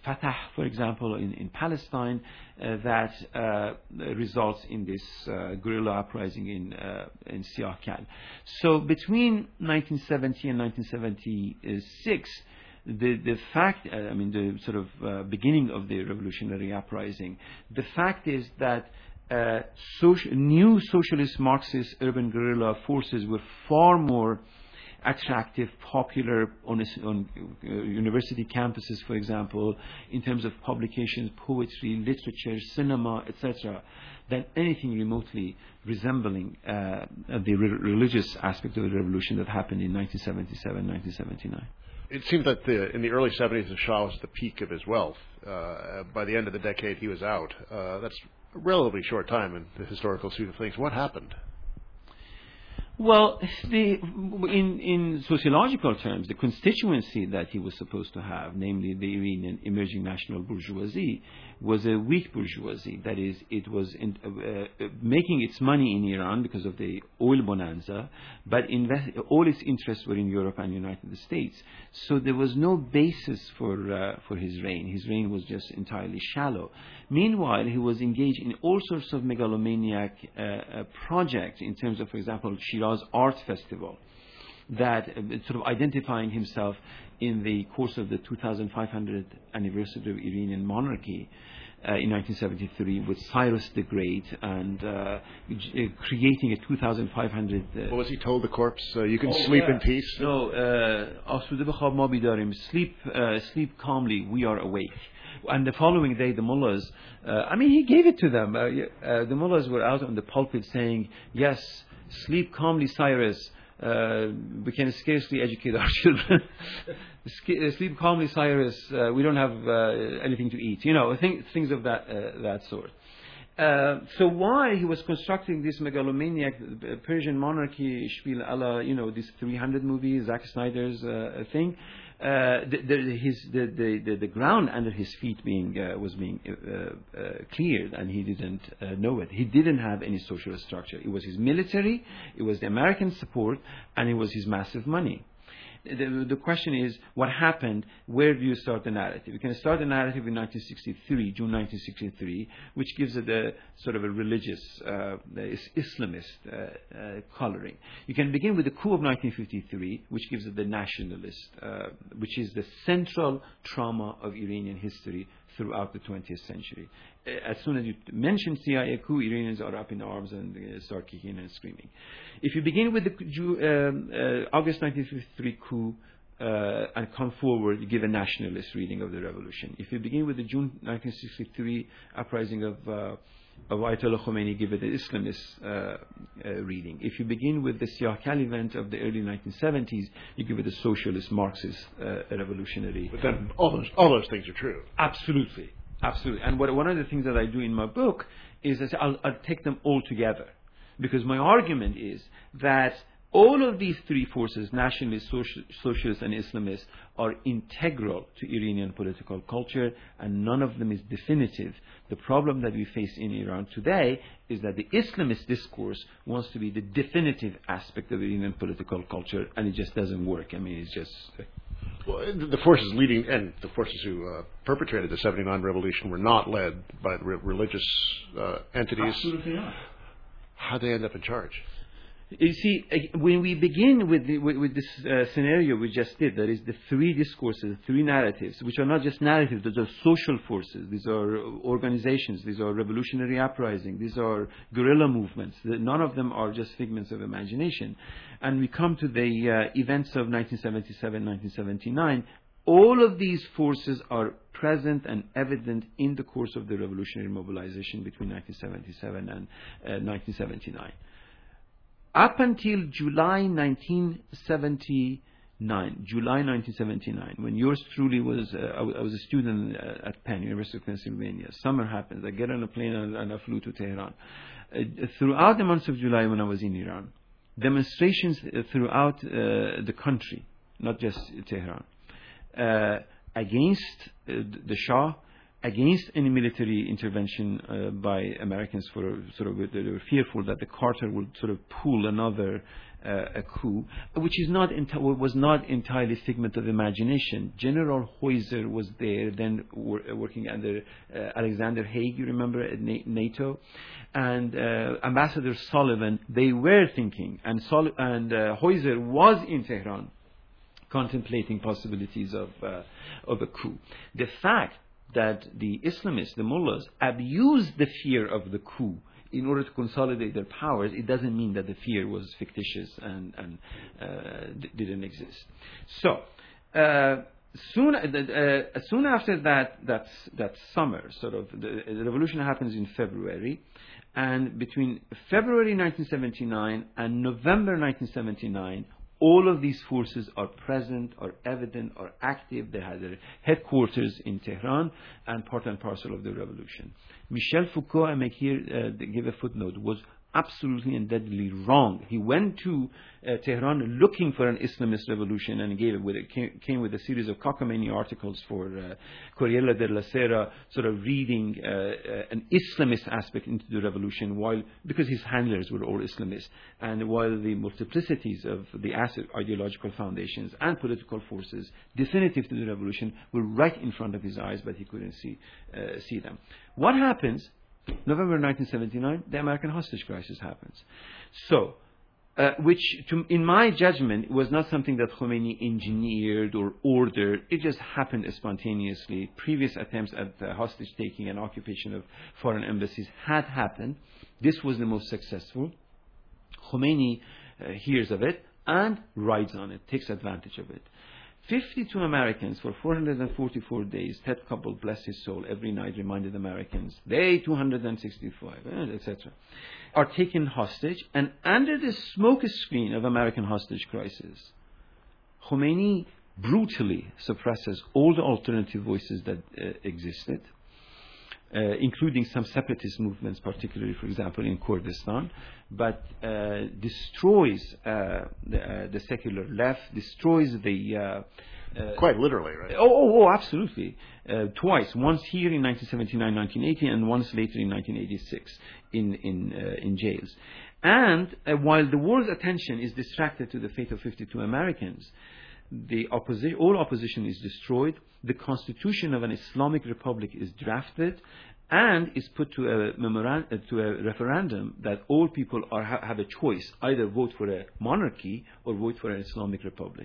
Fatah, for example, in, in Palestine, uh, that uh, results in this uh, guerrilla uprising in uh, in Siakal. So between nineteen seventy and nineteen seventy-six, the the fact, uh, I mean, the sort of uh, beginning of the revolutionary uprising, the fact is that uh, social, new socialist Marxist urban guerrilla forces were far more attractive, popular on, a, on uh, university campuses, for example, in terms of publications, poetry, literature, cinema, et cetera, than anything remotely resembling uh, the re- religious aspect of the revolution that happened in nineteen seventy-seven, nineteen seventy-nine. It seemed that the, in the early seventies, the Shah was at the peak of his wealth. Uh, by the end of the decade, he was out. Uh, that's a relatively short time in the historical suite of things. What happened? Well, the, in, in sociological terms, the constituency that he was supposed to have, namely the Iranian emerging national bourgeoisie, was a weak bourgeoisie. That is, it was in, uh, uh, making its money in Iran because of the oil bonanza, but invest, all its interests were in Europe and United States. So there was no basis for uh, for his reign. His reign was just entirely shallow. Meanwhile, he was engaged in all sorts of megalomaniac uh, uh, projects in terms of, for example, Shiraz Art Festival, that uh, sort of identifying himself in the course of the two thousand five hundredth anniversary of Iranian monarchy uh, in nineteen seventy-three with Cyrus the Great, and uh, g- uh, creating a two thousand five hundred... Uh, what was he told the corpse? Uh, you can oh, sleep yeah. in peace? No, آسوده بخواب ما بیداریم. Sleep, uh, sleep calmly, we are awake. And the following day, the mullahs, uh, I mean, he gave it to them. Uh, uh, the mullahs were out on the pulpit saying, yes, sleep calmly, Cyrus. Uh, we can scarcely educate our children. Sleep calmly, Cyrus. Uh, we don't have uh, anything to eat. You know, think, things of that uh, that sort. Uh, so while he was constructing this megalomaniac Persian monarchy, Spiel alla, you know, this three hundred movie, Zack Snyder's uh, thing, uh, the, the, his, the, the, the, the ground under his feet being uh, was being uh, uh, cleared, and he didn't uh, know it. He didn't have any social structure. It was his military, it was the American support, and it was his massive money. The, the question is, what happened? Where do you start the narrative? You can start the narrative in nineteen sixty-three, June nineteen sixty-three, which gives it a sort of a religious, uh, Islamist uh, uh, coloring. You can begin with the coup of nineteen fifty-three, which gives it the nationalist, uh, which is the central trauma of Iranian history throughout the twentieth century. As soon as you mention C I A coup, Iranians are up in arms and uh, start kicking and screaming. If you begin with the um, uh, August nineteen fifty-three coup uh, and come forward, you give a nationalist reading of the revolution. If you begin with the June nineteen sixty-three uprising of uh, of Ayatollah Khomeini, give it an Islamist uh, uh, reading. If you begin with the Siakal event of the early nineteen seventies, you give it a socialist Marxist uh, revolutionary. But then all those all those things are true. Absolutely. Absolutely. And what, one of the things that I do in my book is I say I'll, I'll take them all together. Because my argument is that all of these three forces, nationalist, social, socialist, and Islamist, are integral to Iranian political culture, and none of them is definitive. The problem that we face in Iran today is that the Islamist discourse wants to be the definitive aspect of Iranian political culture, and it just doesn't work. I mean, it's just... Well, the forces leading, and the forces who uh, perpetrated the seventy-nine revolution were not led by re- religious uh, entities. Absolutely not. How'd they end up in charge? You see, when we begin with, the, with, with this uh, scenario we just did, that is the three discourses, three narratives, which are not just narratives, these are social forces, these are organizations, these are revolutionary uprisings, these are guerrilla movements. None of them are just figments of imagination. And we come to the uh, events of nineteen seventy-seven, nineteen seventy-nine. All of these forces are present and evident in the course of the revolutionary mobilization between nineteen seventy-seven and uh, nineteen seventy-nine. Up until July nineteen seventy-nine, July nineteen seventy-nine, when yours truly was, uh, I, w- I was a student uh, at Penn, University of Pennsylvania. Summer happens. I get on a plane and, and I flew to Tehran. Uh, throughout the months of July when I was in Iran, demonstrations uh, throughout uh, the country, not just Tehran, uh, against uh, the Shah, against any military intervention uh, by Americans. For sort of they were fearful that the Carter would sort of pull another uh, a coup, which is not enti- was not entirely figment of imagination. General Heuser was there, then wor- working under uh, Alexander Haig, you remember, at Na- NATO, and uh, Ambassador Sullivan. They were thinking, and Sol- and uh, Heuser was in Tehran, contemplating possibilities of uh, of a coup. The fact that the Islamists, the mullahs, abused the fear of the coup in order to consolidate their powers, it doesn't mean that the fear was fictitious and, and uh, d- didn't exist. So, uh, soon, uh, soon after that, that, that summer, sort of, the, the revolution happens in February, and between February nineteen seventy-nine and November nineteen seventy-nine, all of these forces are present, are evident, are active. They had their headquarters in Tehran and part and parcel of the revolution. Michel Foucault, I make here uh, give a footnote, was absolutely and deadly wrong. He went to uh, Tehran looking for an Islamist revolution and gave it with it, came, came with a series of cockamamie articles for uh, Corriere della Sera, sort of reading uh, uh, an Islamist aspect into the revolution, while because his handlers were all Islamists, and while the multiplicities of the asset ideological foundations and political forces definitive to the revolution were right in front of his eyes, but he couldn't see uh, see them. What happens? November nineteen seventy-nine, the American hostage crisis happens. So, uh, which, to, in my judgment, was not something that Khomeini engineered or ordered. It just happened spontaneously. Previous attempts at uh, hostage-taking and occupation of foreign embassies had happened. This was the most successful. Khomeini uh, hears of it and rides on it, takes advantage of it. fifty-two Americans for four hundred forty-four days, Ted Koppel, bless his soul, every night reminded Americans, they two hundred sixty-five, et cetera, are taken hostage, and under the smoke screen of American hostage crisis, Khomeini brutally suppresses all the alternative voices that uh, existed, Uh, including some separatist movements, particularly, for example, in Kurdistan, but uh, destroys uh, the, uh, the secular left, destroys the... Uh, uh, Quite literally, right? Oh, oh, oh absolutely. Uh, twice. Once here in nineteen seventy-nine, nineteen eighty, and once later in nineteen eighty-six in, in, uh, in jails. And uh, while the world's attention is distracted to the fate of fifty-two Americans, the opposi- all opposition is destroyed, the constitution of an Islamic republic is drafted, and is put to a, memoran- uh, to a referendum that all people are ha- have a choice, either vote for a monarchy or vote for an Islamic republic.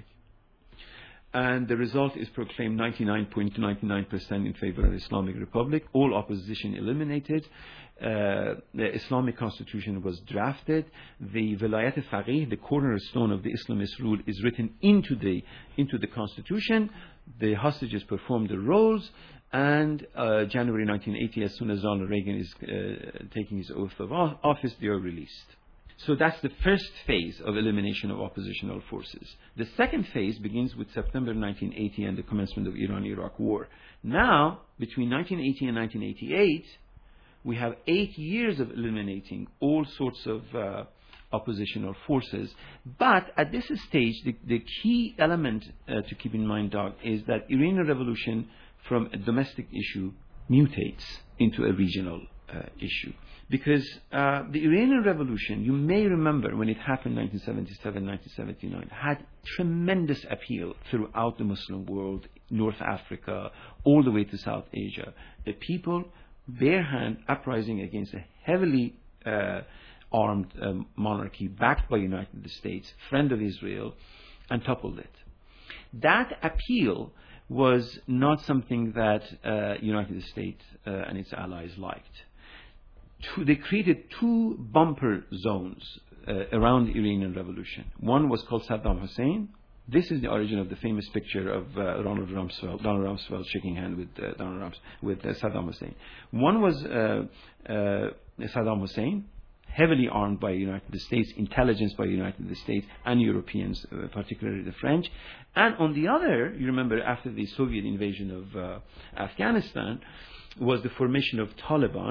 And the result is proclaimed ninety-nine point nine nine percent in favor of Islamic republic, all opposition eliminated. Uh, the Islamic constitution was drafted. The Vilayat al-Faqih, the cornerstone of the Islamist rule, is written into the into the constitution. The hostages perform the roles, and uh, January nineteen eighty, as soon as Ronald Reagan is uh, taking his oath of office, they are released. So that's the first phase of elimination of oppositional forces. The second phase begins with September nineteen eighty and the commencement of Iran-Iraq war. Now, between nineteen eighty and nineteen eighty-eight, we have eight years of eliminating all sorts of uh, oppositional forces. But at this stage, the, the key element uh, to keep in mind, Doug, is that Iranian revolution from a domestic issue mutates into a regional uh, issue. Because uh, the Iranian revolution, you may remember when it happened in nineteen seventy-seven, nineteen seventy-nine, had tremendous appeal throughout the Muslim world, North Africa, all the way to South Asia. The people, bare hand uprising against a heavily uh, armed um, monarchy backed by United States, friend of Israel, and toppled it. That appeal was not something that uh, United States uh, and its allies liked. Two, they created two bumper zones uh, around the Iranian Revolution. One was called Saddam Hussein. This is the origin of the famous picture of uh, Ronald Rumsfeld, Donald Rumsfeld shaking hand with uh, Donald Rums, with uh, Saddam Hussein. One was uh, uh, Saddam Hussein, heavily armed by the United States, intelligence by the United States and Europeans, uh, particularly the French. And on the other, you remember after the Soviet invasion of uh, Afghanistan, was the formation of Taliban,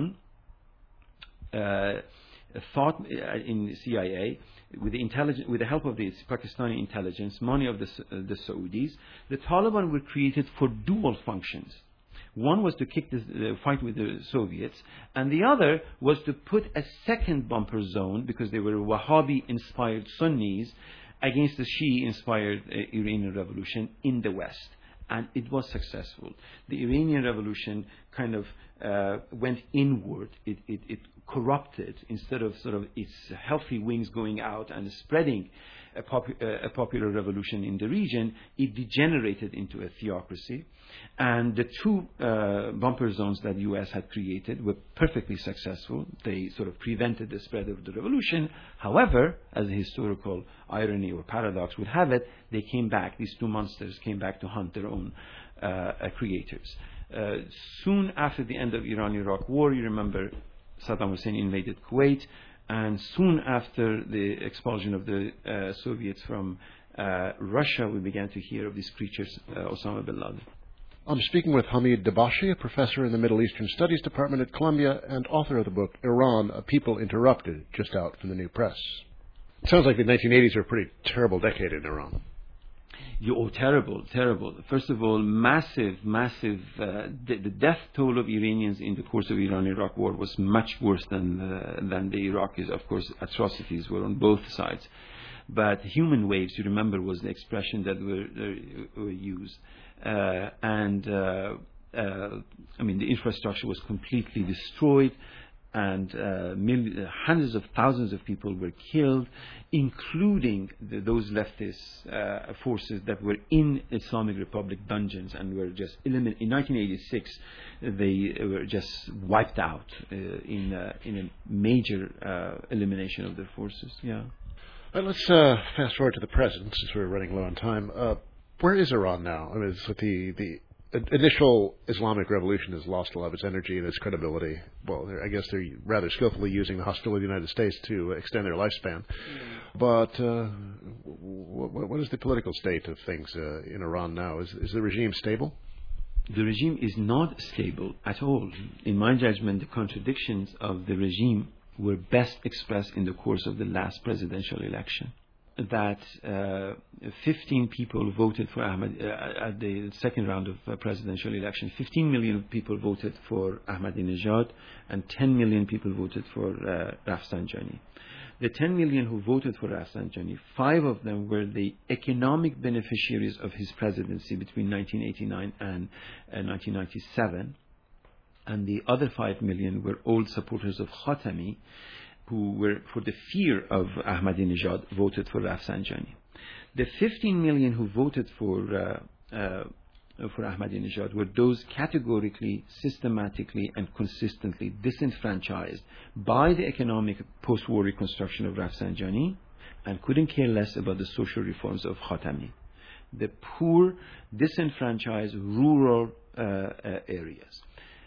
uh, thought uh, in the C I A, with the, intelligence, with the help of the Pakistani intelligence, money of the, uh, the Saudis. The Taliban were created for dual functions. One was to kick the, the fight with the Soviets, and the other was to put a second bumper zone, because they were Wahhabi-inspired Sunnis, against the Shia-inspired uh, Iranian revolution in the West. And it was successful. The Iranian revolution kind of uh, went inward. It, it, it corrupted, instead of sort of its healthy wings going out and spreading a, popu- uh, a popular revolution in the region. It degenerated into a theocracy. And the two uh, bumper zones that the U S had created were perfectly successful. They sort of prevented the spread of the revolution. However, as a historical irony or paradox would have it, they came back, these two monsters came back to hunt their own uh, uh, creators. Uh, soon after the end of the Iran-Iraq war, you remember Saddam Hussein invaded Kuwait, and soon after the expulsion of the uh, Soviets from uh, Russia, we began to hear of these creatures, uh, Osama bin Laden. I'm speaking with Hamid Dabashi, a professor in the Middle Eastern Studies Department at Columbia and author of the book Iran, A People Interrupted, just out from the New Press. It sounds like the nineteen eighties were a pretty terrible decade in Iran. You, oh, terrible, terrible. First of all, massive, massive, uh, the, the death toll of Iranians in the course of the Iran-Iraq war was much worse than, uh, than the Iraqis. Of course, atrocities were on both sides. But human waves, you remember, was the expression that were, uh, were used. Uh, and, uh, uh, I mean, the infrastructure was completely destroyed, and uh, mil- hundreds of thousands of people were killed, including the, those leftist uh, forces that were in Islamic Republic dungeons and were just eliminated. In nineteen eighty-six, they were just wiped out uh, in, uh, in a major uh, elimination of their forces. Yeah. Well, let's uh, fast forward to the present, since we're running low on time. Uh, where is Iran now? I mean, it's like the, the initial Islamic revolution has lost a lot of its energy and its credibility. Well, I guess they're rather skillfully using the hostility of the United States to extend their lifespan. Mm. But uh, what, what is the political state of things uh, in Iran now? Is, is the regime stable? The regime is not stable at all. In my judgment, the contradictions of the regime were best expressed in the course of the last presidential election. That uh, fifteen people voted for Ahmad uh, at the second round of uh, presidential election. fifteen million people voted for Ahmadinejad, and ten million people voted for uh, Rafsanjani. The ten million who voted for Rafsanjani, five of them were the economic beneficiaries of his presidency between nineteen eighty-nine and uh, nineteen ninety-seven, and the other five million were old supporters of Khatami, who were, for the fear of Ahmadinejad, voted for Rafsanjani. The fifteen million who voted for uh, uh, for Ahmadinejad were those categorically, systematically, and consistently disenfranchised by the economic post-war reconstruction of Rafsanjani and couldn't care less about the social reforms of Khatami. The poor, disenfranchised, rural uh, uh, areas.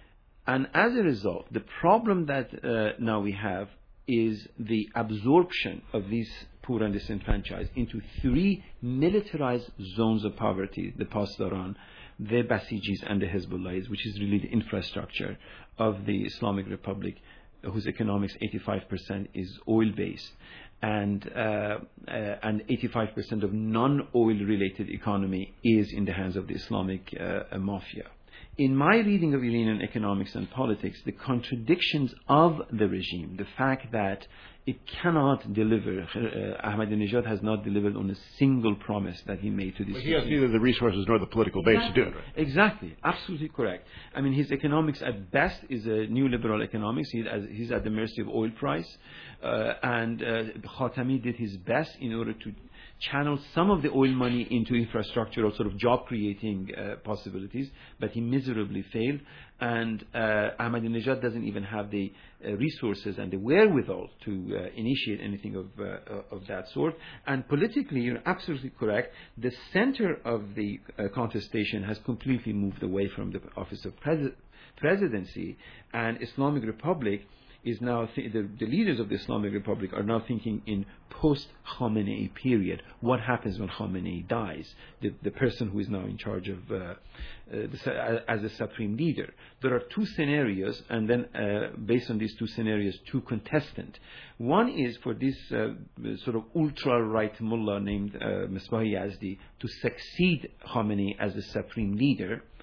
And as a result, the problem that uh, now we have is the absorption of these poor and disenfranchised into three militarized zones of poverty: the Pasdaran, the Basijis, and the Hezbollahis, which is really the infrastructure of the Islamic Republic, whose economics eighty-five percent is oil-based, and uh, uh, and eighty-five percent of non-oil-related economy is in the hands of the Islamic uh, mafia. In my reading of Iranian economics and politics, the contradictions of the regime, the fact that it cannot deliver, uh, Ahmadinejad has not delivered on a single promise that he made to this. But he has neither the resources nor the political base exactly. to do it. Right? Exactly, absolutely correct. I mean, his economics at best is a new liberal economics. He, as, he's at the mercy of oil price, uh, and uh, Khatami did his best in order to channel some of the oil money into infrastructural sort of job-creating uh, possibilities, but he miserably failed. And uh, Ahmadinejad doesn't even have the uh, resources and the wherewithal to uh, initiate anything of uh, of that sort. And politically, you're absolutely correct. The center of the uh, contestation has completely moved away from the office of pres- presidency, and Islamic Republic is now th- the, the leaders of the Islamic Republic are now thinking in post-Khamenei period. What happens when Khamenei dies? The, the person who is now in charge of uh, uh, the, as a supreme leader. There are two scenarios, and then uh, based on these two scenarios, two contestants. One is for this uh, sort of ultra-right mullah named uh, Misbah Yazdi to succeed Khamenei as the supreme leader,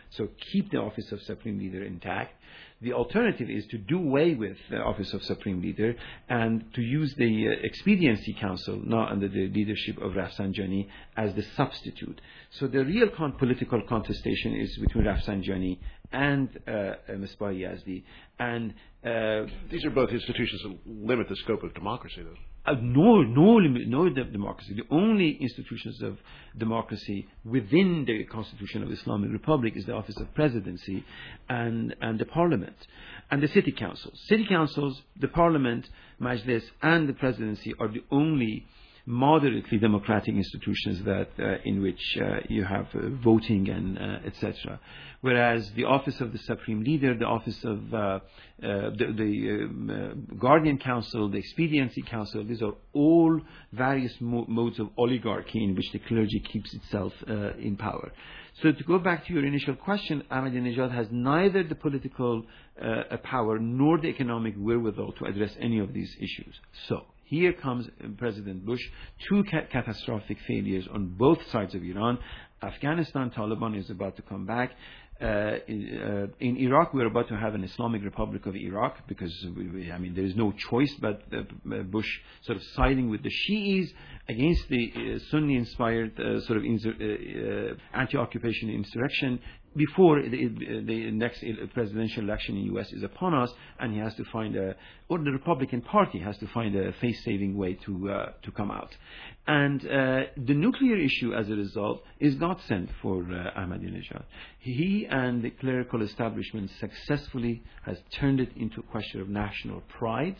So keep the office of Supreme Leader intact. The alternative is to do away with the office of Supreme Leader and to use the uh, Expediency Council, now under the leadership of Rafsanjani, as the substitute. So the real con- political contestation is between Rafsanjani and uh, uh, Misbah Yazdi. And uh, these are both institutions that limit the scope of democracy, though. Uh, no, no, no de- democracy. The only institutions of democracy within the Constitution of Islamic Republic is the Office of Presidency and, and the Parliament and the City Councils. City Councils, the Parliament, Majlis, and the Presidency are the only moderately democratic institutions that uh, in which uh, you have uh, voting and uh, et cetera. Whereas the office of the Supreme Leader, the office of uh, uh, the, the um, uh, Guardian Council, the Expediency Council, these are all various mo- modes of oligarchy in which the clergy keeps itself uh, in power. So to go back to your initial question, Ahmadinejad has neither the political uh, power nor the economic wherewithal to address any of these issues. So here comes President Bush, two ca- catastrophic failures on both sides of Iran. Afghanistan, Taliban is about to come back. Uh, in, uh, in Iraq, we're about to have an Islamic Republic of Iraq because, we, we, I mean, there is no choice but uh, Bush sort of siding with the Shi'is against the uh, Sunni-inspired uh, sort of insur- uh, uh, anti-occupation insurrection before the, the next presidential election in the U S is upon us, and he has to find a, or the Republican Party has to find a face-saving way to uh, to come out. And uh, the nuclear issue, as a result, is not sent for uh, Ahmadinejad. He and the clerical establishment successfully has turned it into a question of national pride.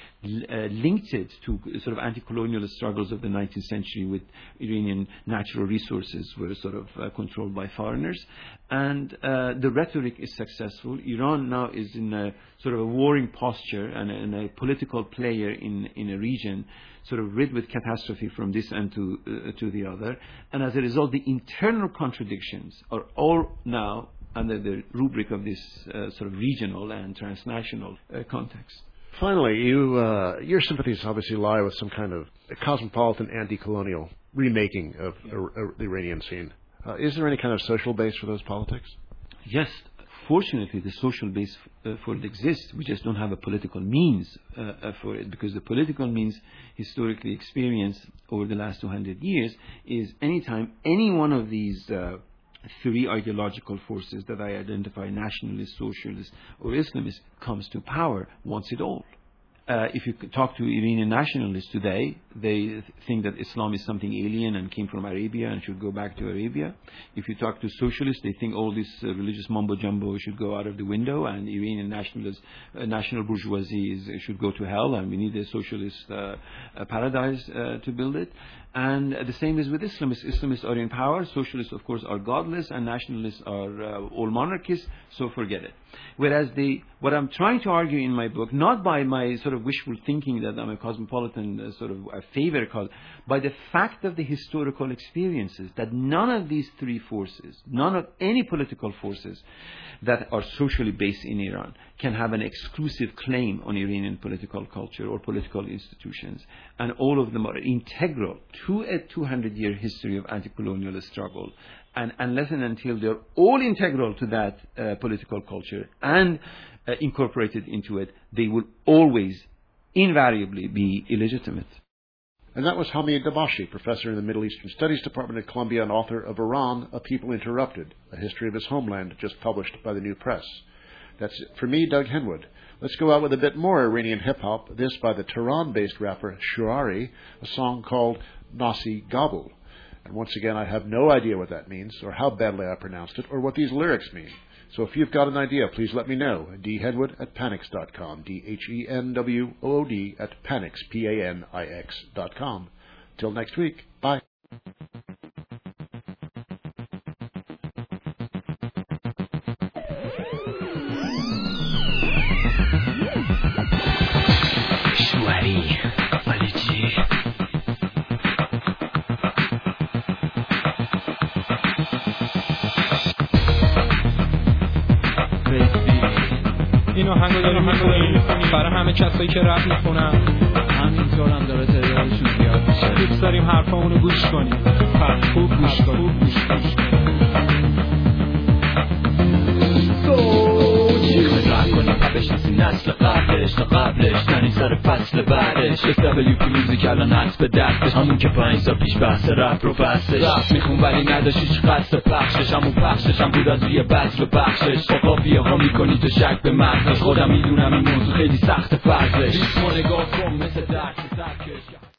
Uh, linked it to sort of anti-colonial struggles of the nineteenth century with Iranian natural resources were sort of uh, controlled by foreigners. And uh, the rhetoric is successful. Iran now is in a sort of a warring posture and a, and a political player in, in a region sort of rid with catastrophe from this end to, uh, to the other. And as a result, the internal contradictions are all now under the rubric of this uh, sort of regional and transnational uh, context. Finally, you, uh, your sympathies obviously lie with some kind of cosmopolitan anti-colonial remaking of yeah. uh, uh, the Iranian scene. Uh, is there any kind of social base for those politics? Yes. Fortunately, the social base uh, for it exists. We just don't have a political means uh, uh, for it, because the political means historically experienced over the last two hundred years is anytime any one of these uh, three ideological forces that I identify, nationalist, socialist, or Islamist, comes to power, wants it all. Uh, if you talk to Iranian nationalists today, they think that Islam is something alien and came from Arabia and should go back to Arabia. If you talk to socialists, they think all this uh, religious mumbo-jumbo should go out of the window, and Iranian nationalists, uh, national bourgeoisie is, should go to hell, and we need a socialist uh, a paradise uh, to build it. And uh, the same is with Islamists. Islamists are in power, socialists, of course, are godless, and nationalists are uh, all monarchists, so forget it. Whereas the, what I'm trying to argue in my book, not by my sort of wishful thinking that I'm a cosmopolitan uh, sort of a favor cause, by the fact of the historical experiences, that none of these three forces, none of any political forces that are socially based in Iran can have an exclusive claim on Iranian political culture or political institutions. And all of them are integral to a two hundred year history of anti-colonial struggle. And unless and until they're all integral to that uh, political culture and uh, incorporated into it, they will always, invariably, be illegitimate. And that was Hamid Dabashi, professor in the Middle Eastern Studies Department at Columbia and author of Iran, A People Interrupted, a history of his homeland, just published by the New Press. That's it for me, Doug Henwood. Let's go out with a bit more Iranian hip-hop, this by the Tehran-based rapper Shuari, a song called Nasi Gabul. And once again, I have no idea what that means, or how badly I pronounced it, or what these lyrics mean. So if you've got an idea, please let me know. D. Henwood at Panix dot com. D H E N W O O D at Panix, P A N I X dot com. Till next week. Bye. این آهنگو داریم میخونیم برای همه کسایی که رپ میخونن، همینطور هم داره تعدادشون زیاد میشه. دوست داریم حرفامونو گوش کنیم. خوب گوش کنیم. بشناسی نسل قبلش تا قبلش یعنی سر فصل بعدش. اس دبلیو پی موزیک الان هست به دستش، همون که پنج سال پیش بحث رپ رو بستش. رپ میخون ولی نداشت هیچ قصد پخشش، همون پخشش هم بود از روی بذل و بخشش. با قافیه ها میکنی تو شک به مغزش، خودم میدونم این موضوع خیلی سخت فرضش. ریتم و نگاه کن مثل درس سرکش.